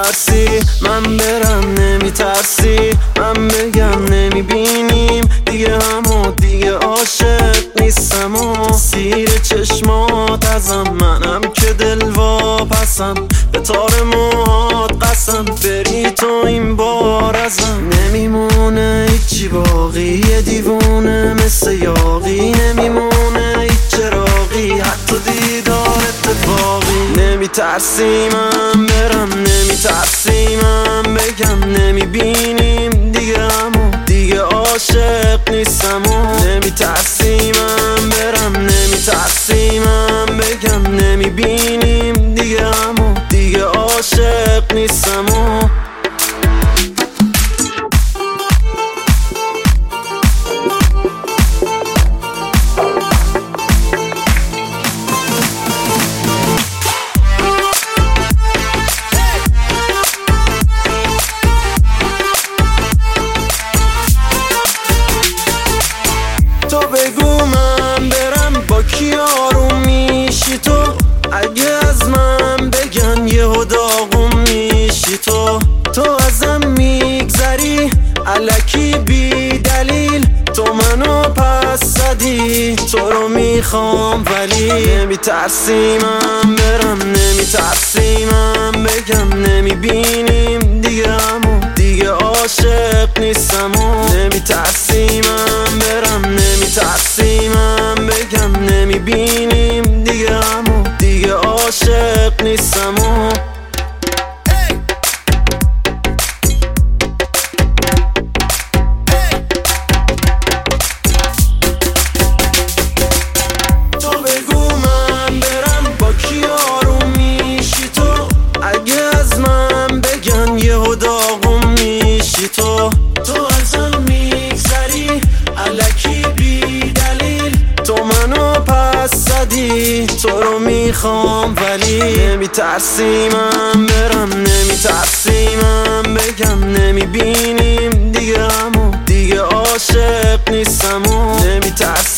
نمیترسی من برم، نمیترسی من بگم نمیبینیم دیگه همو، دیگه عاشق نیستم و سیر چشمات ازم، منم که دلواپسم به تار موهات قسم، بری تو این بار ازم نمیمونه هیچی باقی، یه دیوونه مثل یاقی نمیمونه هیچ چراغی، حتی دیدار اتفاقی. نمیترسی من برم، نمیترسی من بگم نمیبینیم دیگه همو، دیگه عاشق نیستم و نمیترسی من برم، نمیترسی من بگم نمیبینیم دیگه همو، دیگه عاشق نیستم و تو بگو من برم با کی آروم میشی تو، اگه از من بگن یهو داغون میشی تو ازم میگذری الکی بی دلیل، تو منو پس زدی تو رو میخوام ولی نمیترسی من برم، نمیترسی من بگم نمیبینیم دیگه همو، دیگه عاشق نیستم و نمیترسی من برم، نمیترسی من بگم نمیبینیم دیگه همو، دیگه عاشق نیستم و تو بگو من برم با کی آروم میشی تو، اگه از من بگن یهو داغون میشی تو ازم میگذری الکی بی دلیل، تو منو پس زدی تو رو میخوام ولی نمیترسی من برم، نمیترسی من بگم نمیبینیم دیگه همو، دیگه عاشق نیستم و نمیترسی